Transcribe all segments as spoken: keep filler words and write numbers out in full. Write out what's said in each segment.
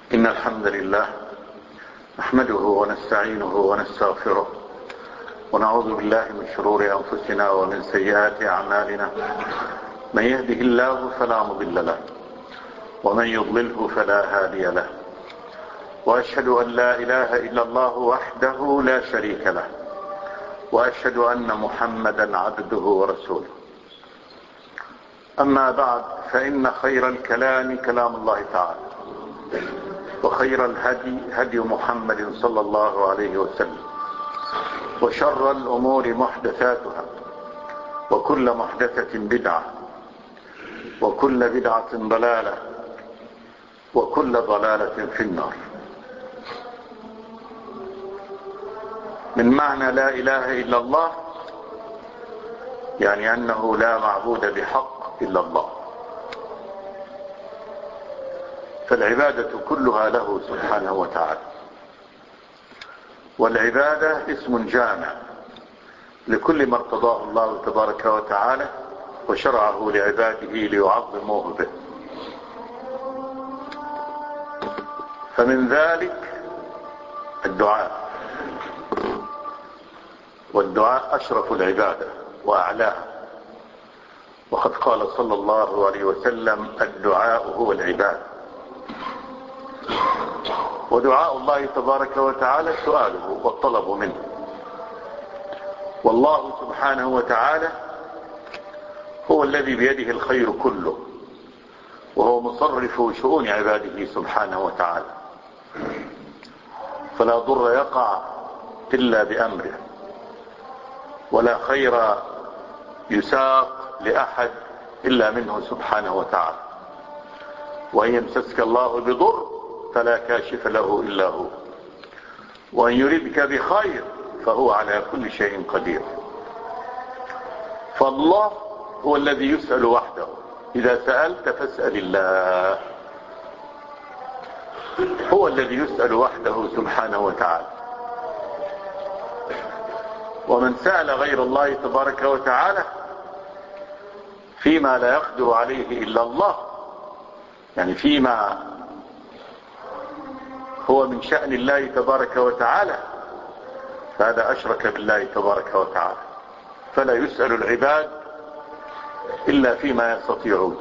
إن الحمد لله نحمده ونستعينه ونستغفره ونعوذ بالله من شرور أنفسنا ومن سيئات أعمالنا. من يهده الله فلا مضل له ومن يضلله فلا هادي له، وأشهد أن لا إله إلا الله وحده لا شريك له، وأشهد أن محمدا عبده ورسوله. أما بعد، فإن خير الكلام كلام الله تعالى، وخير الهدي هدي محمد صلى الله عليه وسلم، وشر الأمور محدثاتها، وكل محدثة بدعة، وكل بدعة ضلالة، وكل ضلالة في النار. من معنى لا إله إلا الله يعني أنه لا معبود بحق إلا الله، فالعبادة كلها له سبحانه وتعالى. والعبادة اسم جامع لكل ما ارتضاه الله تبارك وتعالى وشرعه لعباده ليعظموه به. فمن ذلك الدعاء، والدعاء أشرف العبادة وأعلاها، وقد قال صلى الله عليه وسلم: الدعاء هو العبادة. ودعاء الله تبارك وتعالى سؤاله والطلب منه، والله سبحانه وتعالى هو الذي بيده الخير كله، وهو مصرف شؤون عباده سبحانه وتعالى، فلا ضر يقع إلا بأمره، ولا خير يساق لأحد إلا منه سبحانه وتعالى. وإن يمسسك الله بضر فلا كاشف له إلا هو، وإن يردك بخير فهو على كل شيء قدير. فالله هو الذي يسأل وحده، إذا سألت فاسأل الله. هو الذي يسأل وحده سبحانه وتعالى. ومن سأل غير الله تبارك وتعالى فيما لا يقدر عليه إلا الله، يعني فيما هو من شأن الله تبارك وتعالى، فهذا أشرك بالله تبارك وتعالى. فلا يسأل العباد إلا فيما يستطيعون.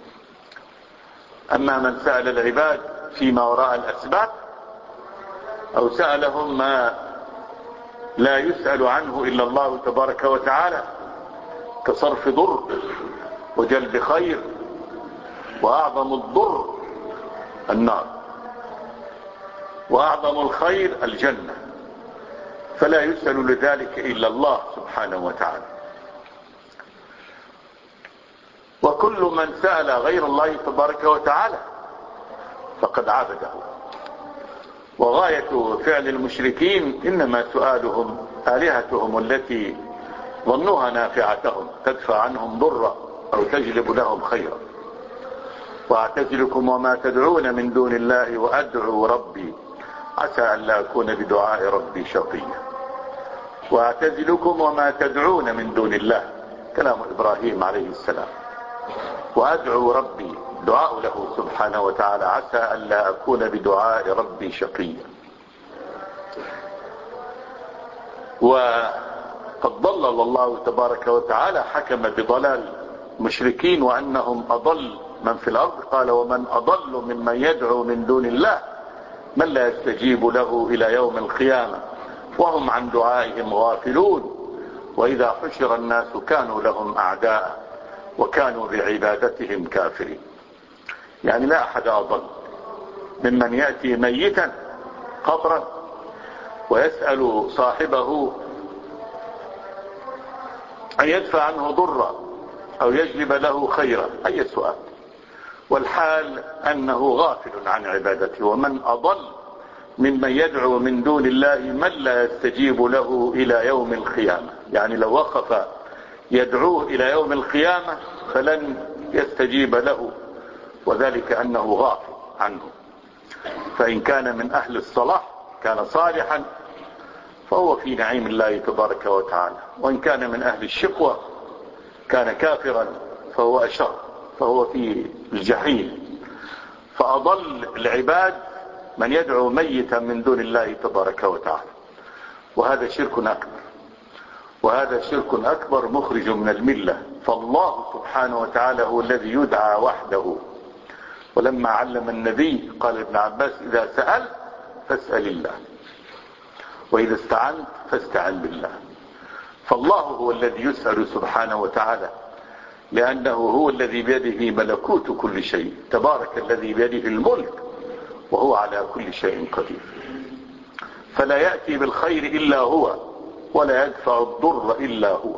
أما من سأل العباد فيما وراء الأسباب، أو سألهم ما لا يسأل عنه إلا الله تبارك وتعالى، كصرف ضر وجلب خير، وأعظم الضر النار، وأعظم الخير الجنة، فلا يسأل لذلك إلا الله سبحانه وتعالى. وكل من سأل غير الله تبارك وتعالى فقد عبده. وغاية فعل المشركين إنما سؤالهم آلهتهم التي ظنوها نافعتهم، تدفع عنهم ضرا أو تجلب لهم خيرا. وأعتزلكم وما تدعون من دون الله وأدعو ربي عسى أن لا أكون بدعاء ربي شقيا. وأعتزلكم وما تدعون من دون الله، كلام إبراهيم عليه السلام. وأدعو ربي، دعاء له سبحانه وتعالى: عسى أن لا أكون بدعاء ربي شقيا. وقد ضلل الله تبارك وتعالى، حكم بضلال المشركين وأنهم أضل من في الأرض. قال: ومن أضل ممن يدعو من دون الله من لا يستجيب له إلى يوم القيامة وهم عن دعائهم غافلون وإذا حشر الناس كانوا لهم أعداء وكانوا بعبادتهم كافرين. يعني لا أحد أضل ممن يأتي ميتا قبرا ويسأل صاحبه أن يدفع عنه ضرا أو يجلب له خيرا، أي سؤال، والحال أنه غافل عن عبادته. ومن أضل ممن يدعو من دون الله من لا يستجيب له إلى يوم القيامة، يعني لو وقف يدعوه إلى يوم القيامة فلن يستجيب له، وذلك أنه غافل عنه. فإن كان من أهل الصلاح كان صالحا فهو في نعيم الله تبارك وتعالى، وإن كان من أهل الشقوة كان كافرا فهو أشر، فهو في الجحيم. فأضل العباد من يدعو ميتا من دون الله تبارك وتعالى، وهذا شرك أكبر، وهذا شرك أكبر مخرج من الملة. فالله سبحانه وتعالى هو الذي يدعى وحده. ولما علم النبي قال ابن عباس: إذا سألت فاسأل الله، وإذا استعنت فاستعن بالله. فالله هو الذي يسأل سبحانه وتعالى، لأنه هو الذي بيده ملكوت كل شيء، تبارك الذي بيده الملك وهو على كل شيء قدير. فلا يأتي بالخير إلا هو، ولا يدفع الضر إلا هو.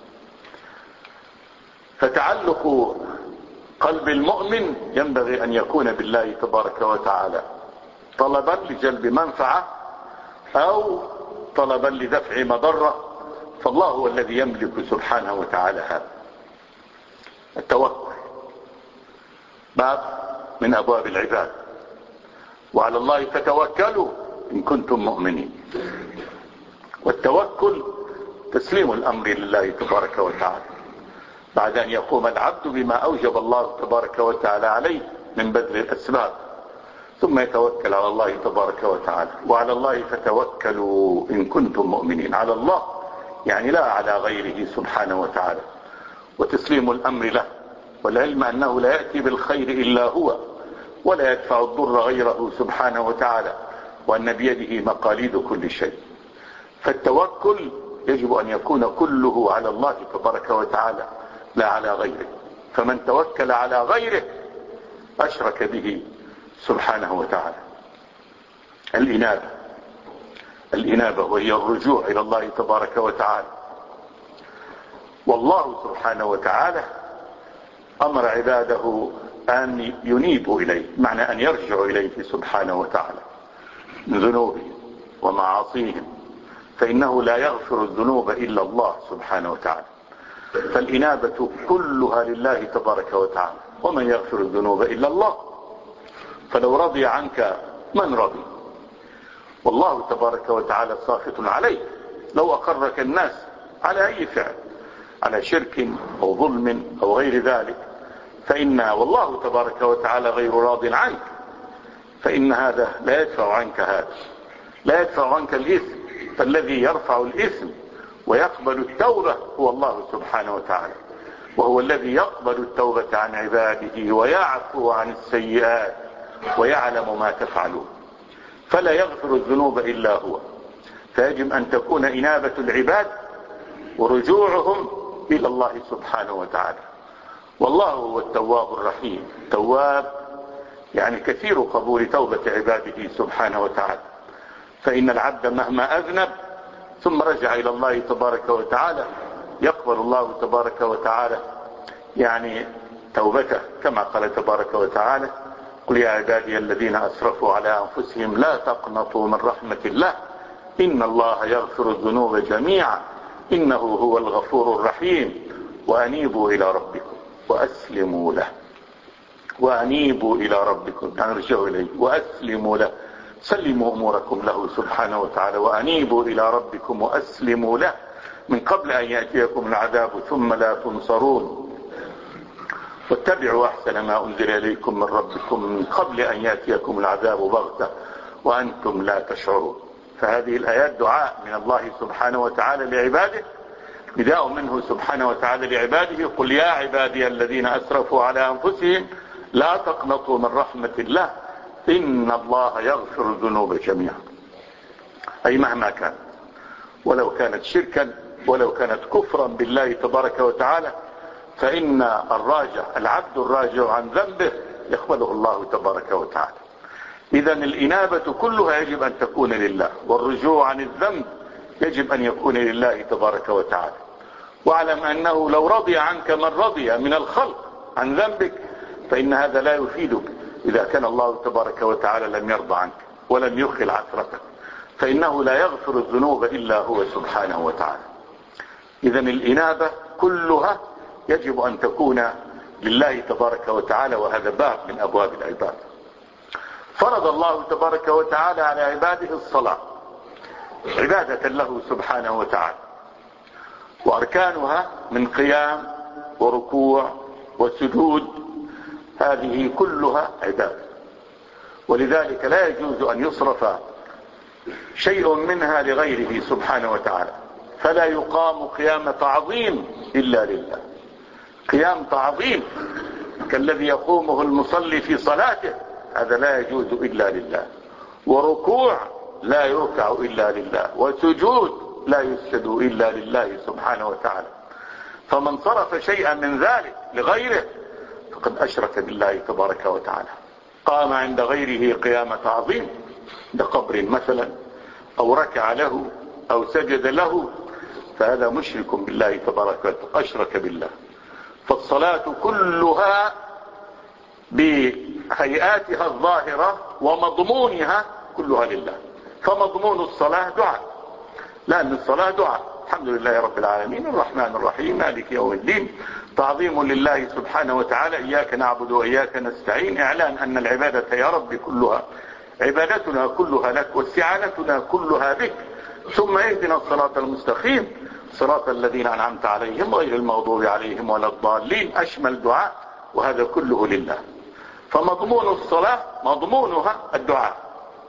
فتعلق قلب المؤمن ينبغي أن يكون بالله تبارك وتعالى، طلبا لجلب منفعة أو طلبا لدفع مضرة، فالله هو الذي يملك سبحانه وتعالى هذا. التوكل باب من أبواب العباد، وعلى الله فتوكلوا إن كنتم مؤمنين. والتوكل تسليم الأمر لله تبارك وتعالى بعد أن يقوم العبد بما أوجب الله تبارك وتعالى عليه من بذل الأسباب، ثم يتوكل على الله تبارك وتعالى. وعلى الله فتوكلوا إن كنتم مؤمنين، على الله يعني لا على غيره سبحانه وتعالى، وتسليم الأمر له، والعلم أنه لا يأتي بالخير إلا هو، ولا يدفع الضر غيره سبحانه وتعالى، وأن بيده مقاليد كل شيء. فالتوكل يجب أن يكون كله على الله تبارك وتعالى لا على غيره، فمن توكل على غيره أشرك به سبحانه وتعالى. الإنابة الإنابة وهي الرجوع إلى الله تبارك وتعالى. والله سبحانه وتعالى أمر عباده أن ينيبوا إليه، معنى أن يرجعوا إليه سبحانه وتعالى من ذنوبهم ومعاصيهم، فإنه لا يغفر الذنوب إلا الله سبحانه وتعالى. فالإنابة كلها لله تبارك وتعالى، ومن يغفر الذنوب إلا الله. فلو رضي عنك من رضي، والله تبارك وتعالى ساخط عليك. لو أقرك الناس على أي فعل، على شرك أو ظلم أو غير ذلك، فإن والله تبارك وتعالى غير راض عنك، فإن هذا لا يدفع عنك هذا، لا يدفع عنك الإثم. فالذي يرفع الإثم ويقبل التوبة هو الله سبحانه وتعالى، وهو الذي يقبل التوبة عن عباده ويعفو عن السيئات ويعلم ما تفعلون. فلا يغفر الذنوب إلا هو. فيجب أن تكون إنابة العباد ورجوعهم إلى الله سبحانه وتعالى. والله هو التواب الرحيم. تواب يعني كثير قبول توبة عباده سبحانه وتعالى. فإن العبد مهما أذنب ثم رجع إلى الله تبارك وتعالى يقبل الله تبارك وتعالى يعني توبته، كما قال تبارك وتعالى: قل يا عبادي الذين أسرفوا على أنفسهم لا تقنطوا من رحمة الله إن الله يغفر الذنوب جميعا إنه هو الغفور الرحيم وأنيبوا إلى ربكم وأسلموا له. وأنيبوا إلى ربكم يعني ارجعوا إليه وأسلموا له، سلموا أموركم له سبحانه وتعالى. وأنيبوا إلى ربكم وأسلموا له من قبل أن يأتيكم العذاب ثم لا تنصرون. واتبعوا أحسن ما أنزل إليكم من ربكم من قبل أن يأتيكم العذاب بغتة وأنتم لا تشعرون. فهذه الآيات دعاء من الله سبحانه وتعالى لعباده، نداء منه سبحانه وتعالى لعباده: قل يا عبادي الذين أسرفوا على أنفسهم لا تقنطوا من رحمة الله إن الله يغفر الذنوب جميعا. أي مهما كان، ولو كانت شركا ولو كانت كفرا بالله تبارك وتعالى، فإن الراجع العبد الراجع عن ذنبه يقبله الله تبارك وتعالى. إذن الإنابة كلها يجب أن تكون لله، والرجوع عن الذنب يجب أن يكون لله تبارك وتعالى. واعلم أنه لو رضي عنك من رضي من الخلق عن ذنبك فإن هذا لا يفيدك إذا كان الله تبارك وتعالى لم يرضى عنك ولم يخل عثرتك، فإنه لا يغفر الذنوب إلا هو سبحانه وتعالى. إذن الإنابة كلها يجب أن تكون لله تبارك وتعالى، وهذا باب من أبواب العباد. فرض الله تبارك وتعالى على عباده الصلاة عبادة له سبحانه وتعالى، وأركانها من قيام وركوع وسجود، هذه كلها عبادة. ولذلك لا يجوز أن يصرف شيء منها لغيره سبحانه وتعالى، فلا يقام قيام تعظيم إلا لله، قيام تعظيم كالذي يقومه المصلي في صلاته هذا لا يجوز إلا لله، وركوع لا يركع إلا لله، وسجود لا يسجد إلا لله سبحانه وتعالى. فمن صرف شيئا من ذلك لغيره فقد أشرك بالله تبارك وتعالى، قام عند غيره قيام تعظيم عند قبر مثلا، أو ركع له أو سجد له، فهذا مشرك بالله تبارك وتعالى، أشرك بالله. فالصلاة كلها بهيئاتها الظاهرة ومضمونها كلها لله. فمضمون الصلاة دعاء، لأن الصلاة دعاء، الحمد لله رب العالمين الرحمن الرحيم مالك يوم الدين، تعظيم لله سبحانه وتعالى، إياك نعبد وإياك نستعين، إعلان أن العبادة يا رب كلها، عبادتنا كلها لك واستعانتنا كلها بك، ثم اهدنا الصراط المستقيم صراط الذين أنعمت عليهم غير المغضوب عليهم ولا الضالين، أشمل دعاء، وهذا كله لله. فمضمون الصلاة مضمونها الدعاء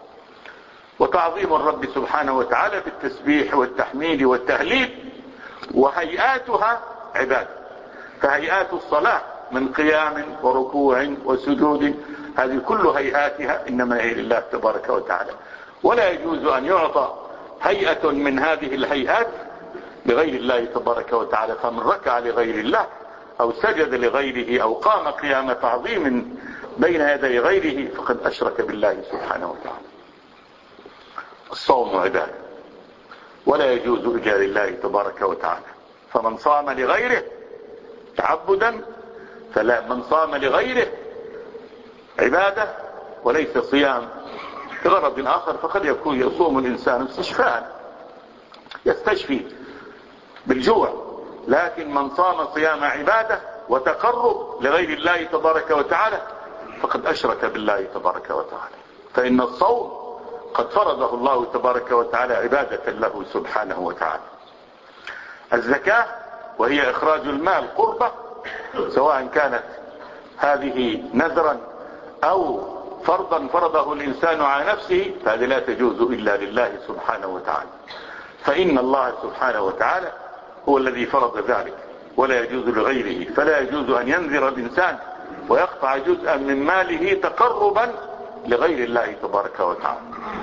وتعظيم الرب سبحانه وتعالى بالتسبيح والتحميد والتهليل، وهيئاتها عبادة. فهيئات الصلاة من قيام وركوع وسجود هذه كل هيئاتها إنما هي لله تبارك وتعالى، ولا يجوز أن يعطى هيئة من هذه الهيئات لغير الله تبارك وتعالى. فمن ركع لغير الله أو سجد لغيره أو قام قيام تعظيم بين يدي غيره فقد أشرك بالله سبحانه وتعالى. الصوم عبادة ولا يجوز إلا لله تبارك وتعالى. فمن صام لغيره تعبدا فلا، من صام لغيره عبادة وليس صيام بغرض آخر، فقد يكون يصوم الإنسان استشفاء يستشفي بالجوع، لكن من صام صيام عبادة وتقرب لغير الله تبارك وتعالى فقد أشرك بالله تبارك وتعالى. فإن الصوم قد فرضه الله تبارك وتعالى عبادة له سبحانه وتعالى. الزكاة وهي إخراج المال قربة، سواء كانت هذه نذرا أو فرضا فرضه الإنسان على نفسه، فهذه لا تجوز إلا لله سبحانه وتعالى. فإن الله سبحانه وتعالى هو الذي فرض ذلك ولا يجوز لغيره، فلا يجوز أن ينذر الإنسان ويقطع جزءا من ماله تقربا لغير الله تبارك وتعالى.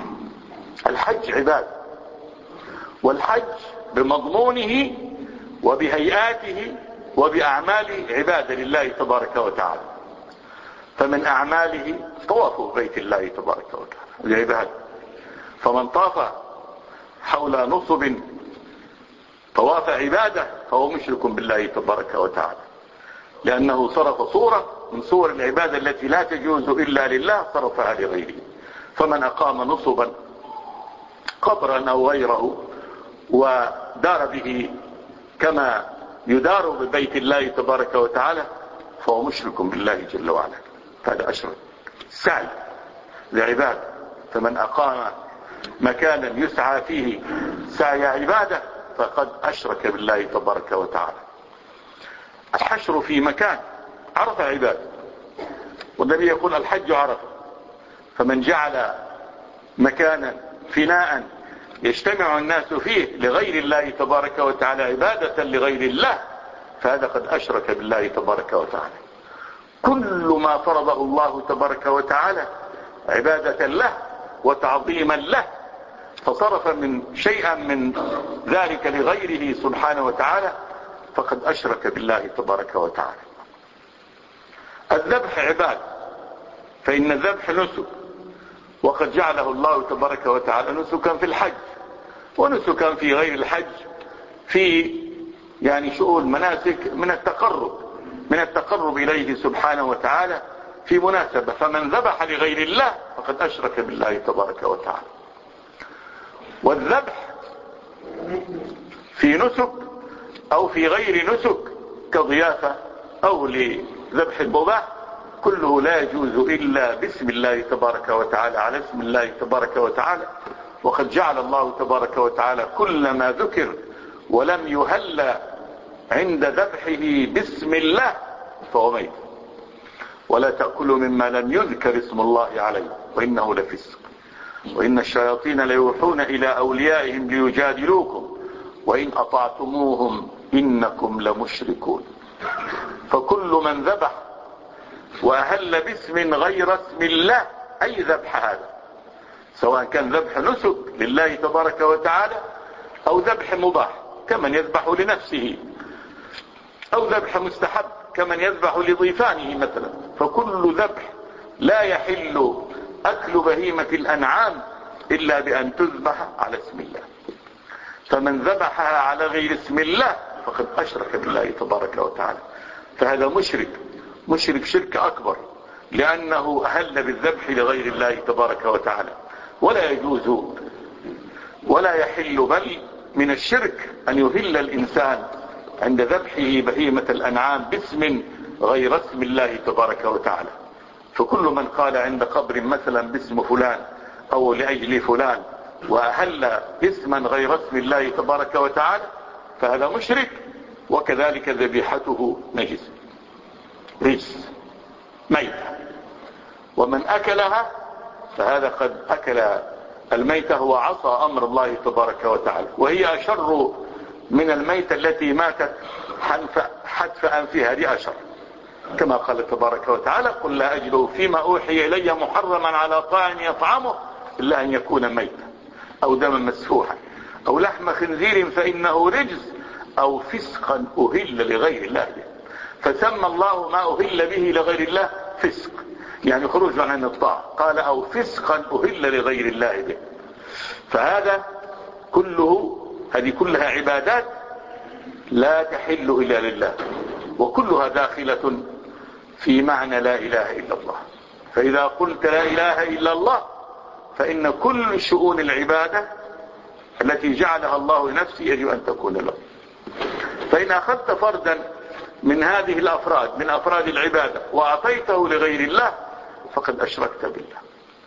الحج عبادة، والحج بمضمونه وبهيئاته وبأعماله عبادة لله تبارك وتعالى. فمن أعماله طواف بيت الله تبارك وتعالى العبادة. فمن طاف حول نصب طواف عبادة فهو مشرك بالله تبارك وتعالى، لأنه صرف صورة من صور العبادة التي لا تجوز إلا لله صرفها لغيره. فمن أقام نصبا قبرا أو غيره ودار به كما يدار ببيت الله تبارك وتعالى فهو مشرك بالله جل وعلا، هذا أشرك. السعي لعبادة، فمن أقام مكانا يسعى فيه سعي عبادة فقد أشرك بالله تبارك وتعالى. الحشر في مكان عرف عبادة، والنبي يقول الحج عرفه، فمن جعل مكانا فناء يجتمع الناس فيه لغير الله تبارك وتعالى عبادة لغير الله فهذا قد أشرك بالله تبارك وتعالى. كل ما فرضه الله تبارك وتعالى عبادة له وتعظيما له فصرف من شيئا من ذلك لغيره سبحانه وتعالى فقد أشرك بالله تبارك وتعالى. الذبح عبادة، فإن الذبح نسك، وقد جعله الله تبارك وتعالى نسكا في الحج ونسكا في غير الحج في يعني شؤون مناسك من التقرب من التقرب إليه سبحانه وتعالى في مناسبة. فمن ذبح لغير الله فقد أشرك بالله تبارك وتعالى. والذبح في نسك أو في غير نسك كضيافة أو لذبح المباح كله لا يجوز إلا باسم الله تبارك وتعالى على اسم الله تبارك وتعالى. وقد جعل الله تبارك وتعالى كل ما ذكر ولم يهل عند ذبحه باسم الله فهو ميت. ولا تأكلوا مما لم يذكر اسم الله عليه وإنه لفسق. وإن الشياطين ليوحون إلى أوليائهم ليجادلوكم وإن أطعتموهم إنكم لمشركون. فكل من ذبح وأهل باسم غير اسم الله، أي ذبح هذا، سواء كان ذبح نسك لله تبارك وتعالى أو ذبح مباح كمن يذبح لنفسه، أو ذبح مستحب كمن يذبح لضيفانه مثلا، فكل ذبح لا يحل أكل بهيمة الأنعام إلا بأن تذبح على اسم الله. فمن ذبحها على غير اسم الله فقد أشرك بالله تبارك وتعالى، فهذا مشرك مشرك شرك أكبر، لأنه أهل بالذبح لغير الله تبارك وتعالى. ولا يجوز ولا يحل بل من الشرك أن يهل الإنسان عند ذبحه بهيمة الأنعام باسم غير اسم الله تبارك وتعالى. فكل من قال عند قبر مثلا باسم فلان أو لأجل فلان وأهل اسما غير اسم الله تبارك وتعالى فهذا مشرك، وكذلك ذبيحته نجس رجس ميتة. ومن أكلها فهذا قد أكل الميتة وعصى أمر الله تبارك وتعالى، وهي أشر من الميتة التي ماتت حتف أنفها، دي أشر، كما قال تبارك وتعالى قل لا أجد فيما أوحي إلي محرما على طاعم يطعمه إلا أن يكون ميتا أو دما مسفوحا أو لحم خنزير فإنه رجس أو فسقا أهل لغير الله به. فسمى الله ما أهل به لغير الله فسق، يعني خروج عن الطاعة، قال أو فسقا أهل لغير الله به. فهذا كله هذه كلها عبادات لا تحل إلا لله، وكلها داخلة في معنى لا إله إلا الله. فإذا قلت لا إله إلا الله فإن كل شؤون العبادة التي جعلها الله لنفسه يجب أن تكون له. فإن أخذت فردا من هذه الأفراد من أفراد العبادة وأعطيته لغير الله فقد أشركت بالله،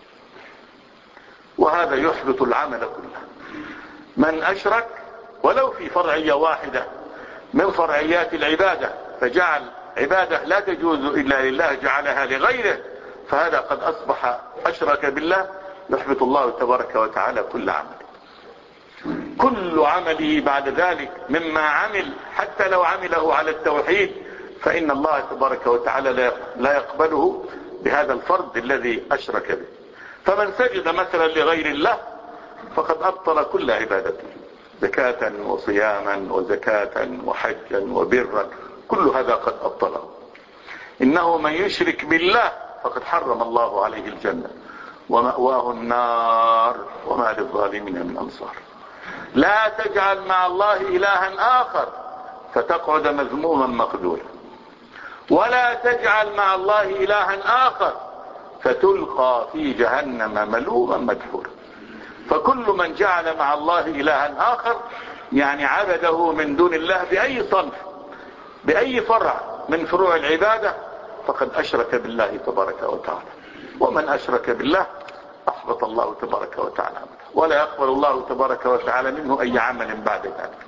وهذا يحبط العمل كله. من أشرك ولو في فرعية واحدة من فرعيات العبادة فجعل عبادة لا تجوز إلا لله جعلها لغيره، فهذا قد أصبح أشرك بالله، يحبط الله تبارك وتعالى كل عمل. كل عمله بعد ذلك مما عمل حتى لو عمله على التوحيد فإن الله تبارك وتعالى لا يقبله بهذا الفرد الذي أشرك به. فمن سجد مثلا لغير الله فقد أبطل كل عبادته، زكاة وصياما وزكاة وحجا وبرا، كل هذا قد أبطله. إنه من يشرك بالله فقد حرم الله عليه الجنة ومأواه النار وما للظالمين من أنصار. لا تجعل مع الله إلها آخر فتقعد مذموما مخذولا، ولا تجعل مع الله إلها آخر فتلقى في جهنم ملوما مدحورا. فكل من جعل مع الله إلها آخر يعني عبده من دون الله بأي صنف بأي فرع من فروع العبادة فقد أشرك بالله تبارك وتعالى. ومن أشرك بالله أحبط الله تبارك وتعالى عمله، ولا يقبل الله تبارك وتعالى منه أي عمل بعد ذلك.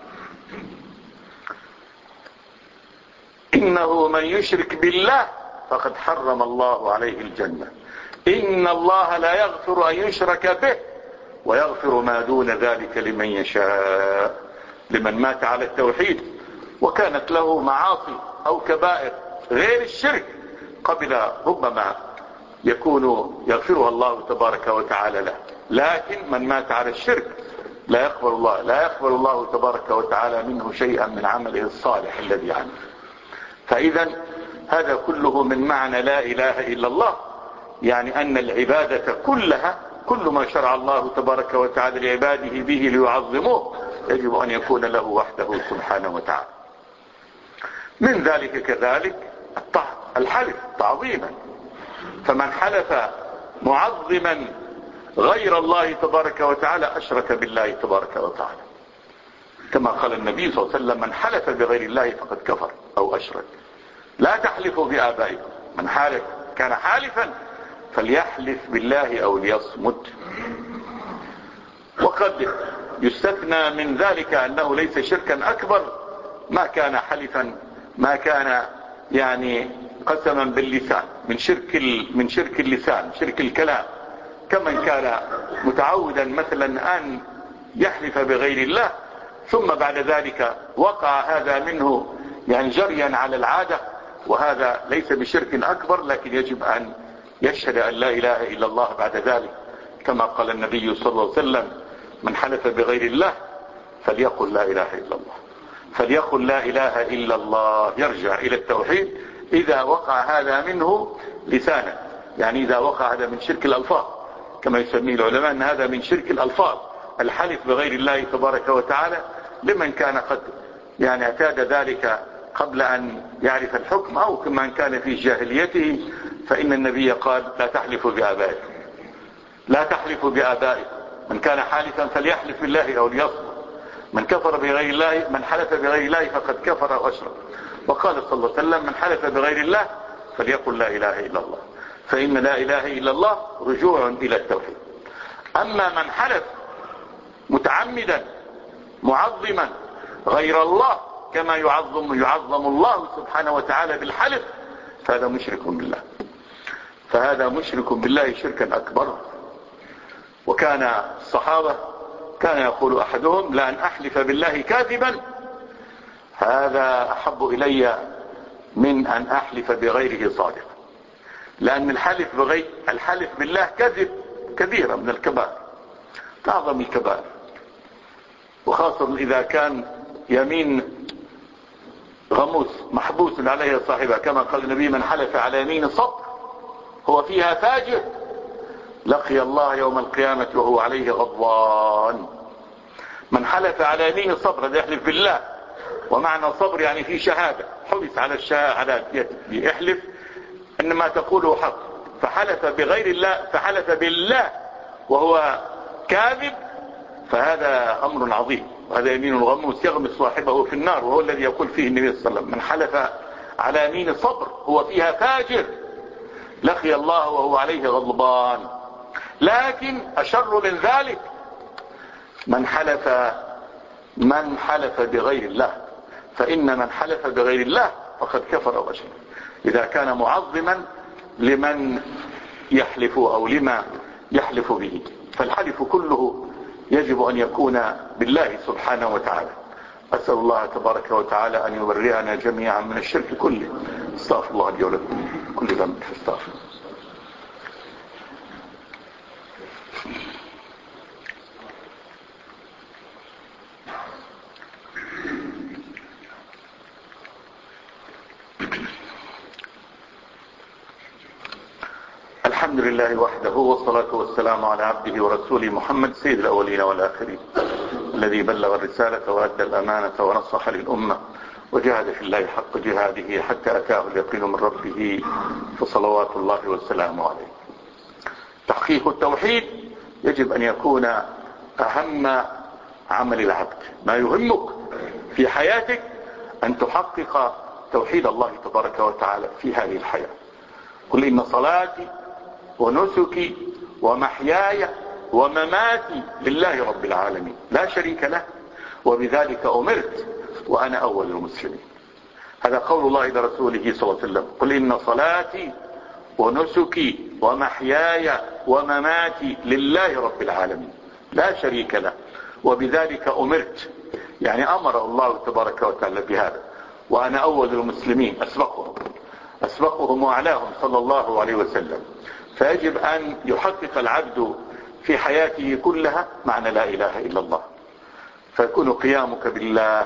إنه من يشرك بالله فقد حرم الله عليه الجنة. إن الله لا يغفر أن يشرك به ويغفر ما دون ذلك لمن يشاء، لمن مات على التوحيد وكانت له معاصي أو كبائر غير الشرك قبل ربما يكون يغفرها الله تبارك وتعالى له. لكن من مات على الشرك لا يقبل الله لا يقبل الله تبارك وتعالى منه شيئا من عمله الصالح الذي عمل. فإذا هذا كله من معنى لا إله إلا الله، يعني أن العبادة كلها كل ما شرع الله تبارك وتعالى لعباده به ليعظموه يجب أن يكون له وحده سبحانه وتعالى. من ذلك كذلك الحلف تعظيما، فمن حلف معظما غير الله تبارك وتعالى أشرك بالله تبارك وتعالى، كما قال النبي صلى الله عليه وسلم من حلف بغير الله فقد كفر أو أشرك. لا تحلفوا بآبائكم، من حالف كان حالفا فليحلف بالله أو ليصمت. وقد يستثنى من ذلك أنه ليس شركا أكبر ما كان حلفا ما كان يعني قسما باللسان من شرك من شرك اللسان شرك الكلام، كمن كان متعودا مثلا أن يحلف بغير الله ثم بعد ذلك وقع هذا منه يعني جريا على العادة، وهذا ليس بشرك أكبر، لكن يجب أن يشهد أن لا إله إلا الله بعد ذلك، كما قال النبي صلى الله عليه وسلم: من حلف بغير الله فليقل لا إله إلا الله، فليقل لا إله إلا الله، يرجع إلى التوحيد إذا وقع هذا منه لسانا، يعني إذا وقع هذا من شرك الألفاظ كما يسميه العلماء، أن هذا من شرك الألفاظ، الحلف بغير الله تبارك وتعالى، لمن كان قد يعني اعتاد ذلك قبل أن يعرف الحكم أو كمن كان في جاهليته، فإن النبي قال: لا تحلفوا بآبائكم، لا تحلفوا بآبائكم، من كان حالفا فليحلف بالله أو ليصمت، من كفر بغير الله من حلف بغير الله فقد كفر أو أشرك. وقال صلى الله عليه وسلم: من حلف بغير الله فليقل لا إله إلا الله، فإن لا إله إلا الله رجوع إلى التوحيد. أما من حلف متعمدا معظما غير الله كما يعظم يعظم الله سبحانه وتعالى بالحلف، فهذا مشرك بالله، فهذا مشرك بالله شركا أكبر. وكان الصحابة كان يقول أحدهم: لأن أحلف بالله كاذبا هذا أحب إلي من أن أحلف بغيره صادقا، لأن الحلف بغير الحلف بالله كذب كبيرة من الكبائر، أعظم الكبائر، وخاصة إذا كان يمين غموس محبوس عليها صاحبها، كما قال النبي: من حلف على يمين صبر هو فيها فاجر لقي الله يوم القيامة وهو عليه غضبان. من حلف على يمين صبر، هذا يحلف بالله، ومعنى صبر يعني في شهادة، حبس على الشهادة على يحلف ان ما تقوله حق، فحلف بغير الله فحلف بالله وهو كاذب، فهذا امر عظيم، وهذا يمين الغموس يغمس صاحبه في النار، وهو الذي يقول فيه النبي صلى الله عليه وسلم: من حلف على يمين صبر هو فيها فاجر لقي الله وهو عليه غضبان. لكن أشر من ذلك من حلف من حلف بغير الله، فإن من حلف بغير الله فقد كفر وأشرك، إذا كان معظما لمن يحلف أو لما يحلف به. فالحلف كله يجب أن يكون بالله سبحانه وتعالى. أسأل الله تبارك وتعالى أن يبرئنا جميعا من الشرك كله. استغفر الله لي ولكم كل ذنب فاستغفر. الحمد لله وحده، والصلاة والسلام على عبده ورسوله محمد سيد الأولين والآخرين، الذي بلغ الرسالة وأدى الأمانة ونصح للأمة وجاهد في الله حق جهاده حتى أتاه اليقين من ربه، فصلوات الله والسلام عليه. تحقيق التوحيد يجب أن يكون أهم عمل العبد. ما يهمك في حياتك أن تحقق توحيد الله تبارك وتعالى في هذه الحياة. قل إن صلاتي ونسكي ومحياي ومماتي لله رب العالمين لا شريك له وبذلك أمرت وأنا أول المسلمين. هذا قول الله لرسوله صلى الله عليه وسلم: قل إن صلاتي ونسكي ومحياي ومماتي لله رب العالمين لا شريك له وبذلك أمرت، يعني أمر الله تبارك وتعالى بهذا، وأنا أول المسلمين، أسبقهم أسبقهم وأعلاهم صلى الله عليه وسلم. فيجب أن يحقق العبد في حياته كلها معنى لا إله إلا الله، فيكون قيامك بالله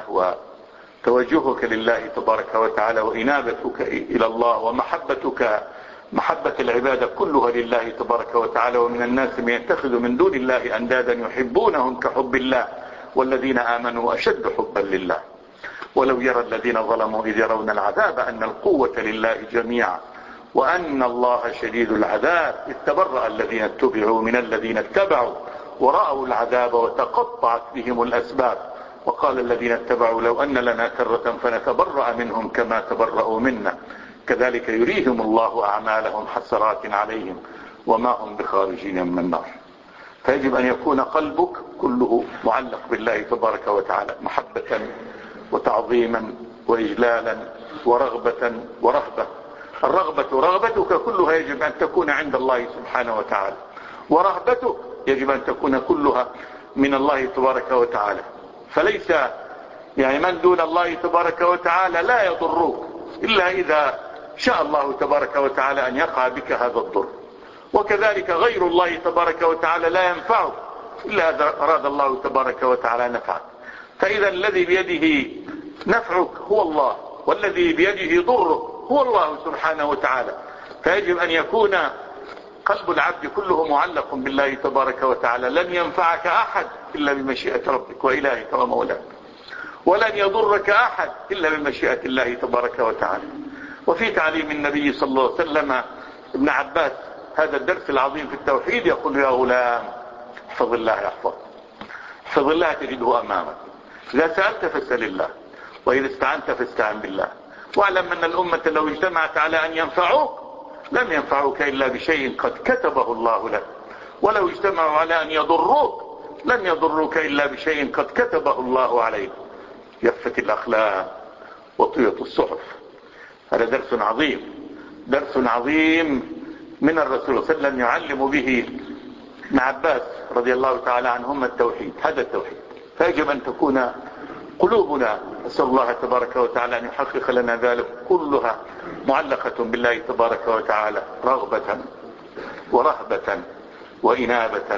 وتوجهك لله تبارك وتعالى وإنابتك إلى الله ومحبتك محبة العبادة كلها لله تبارك وتعالى. ومن الناس من يتخذ من دون الله أندادا يحبونهم كحب الله والذين آمنوا أشد حبا لله. ولو يرى الذين ظلموا إذ يرون العذاب أن القوة لله جميعا وأن الله شديد العذاب إذ تبرأ الذين اتبعوا من الذين اتبعوا ورأوا العذاب وتقطعت بهم الأسباب وقال الذين اتبعوا لو أن لنا كرة فنتبرأ منهم كما تبرأوا منا كذلك يريهم الله أعمالهم حسرات عليهم وما هم بخارجين من النار. فيجب أن يكون قلبك كله معلق بالله تبارك وتعالى محبة وتعظيما وإجلالا ورغبة ورهبة. الرغبة رغبتك كلها يجب أن تكون عند الله سبحانه وتعالى، ورهبتك يجب أن تكون كلها من الله تبارك وتعالى. فليس يعني من دون الله تبارك وتعالى لا يضروك إلا إذا شاء الله تبارك وتعالى أن يقع بك هذا الضر، وكذلك غير الله تبارك وتعالى لا ينفعك إلا إذا أراد الله تبارك وتعالى نفعك. فإذا الذي بيده نفعك هو الله، والذي بيده ضرك هو الله سبحانه وتعالى. فيجب أن يكون قلب العبد كله معلق بالله تبارك وتعالى. لن ينفعك أحد إلا بمشيئة ربك وإلهك ومولاك، ولن يضرك أحد إلا بمشيئة الله تبارك وتعالى. وفي تعليم النبي صلى الله عليه وسلم ابن عباس هذا الدرس العظيم في التوحيد يقول: يا غلام احفظ الله يحفظك، احفظ الله تجده أمامك، إذا سألت فاسأل الله، وإذا استعنت فاستعن بالله، واعلم أن الأمة لو اجتمعت على أن ينفعوك لم ينفعوك إلا بشيء قد كتبه الله لك، ولو اجتمعوا على أن يضروك لم يضروك إلا بشيء قد كتبه الله عليك. يفت الأخلاق وطية الصحف. هذا درس عظيم، درس عظيم من الرسول صلى الله عليه وسلم يعلم به ابن عباس رضي الله تعالى عنهما التوحيد، هذا التوحيد. فيجب أن تكون قلوبنا، أسأل الله تبارك وتعالى أن يحقق لنا ذلك، كلها معلقة بالله تبارك وتعالى رغبة ورهبة وإنابة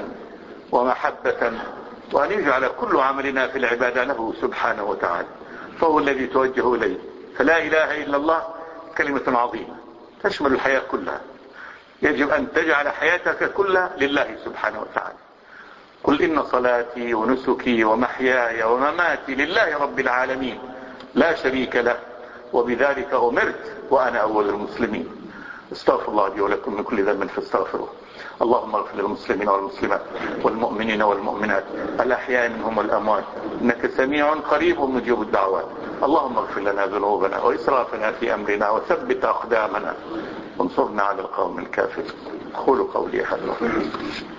ومحبة، وأن يجعل كل عملنا في العبادة له سبحانه وتعالى، فهو الذي توجه إليه. فلا إله إلا الله كلمة عظيمة تشمل الحياة كلها. يجب أن تجعل حياتك كلها لله سبحانه وتعالى. قل إن صلاتي ونسكي ومحياي ومماتي لله رب العالمين لا شريك له وبذلك أمرت وأنا أول المسلمين. استغفر الله لي ولكم من كل ذنب فاستغفروه. اللهم اغفر للمسلمين والمسلمات والمؤمنين والمؤمنات الأحياء منهم والأموات، إنك سميع قريب مجيب الدعوات. اللهم اغفر لنا ذنوبنا وإسرافنا في أمرنا وثبت أقدامنا وانصرنا على القوم الكافرين. قولوا قولي هذا.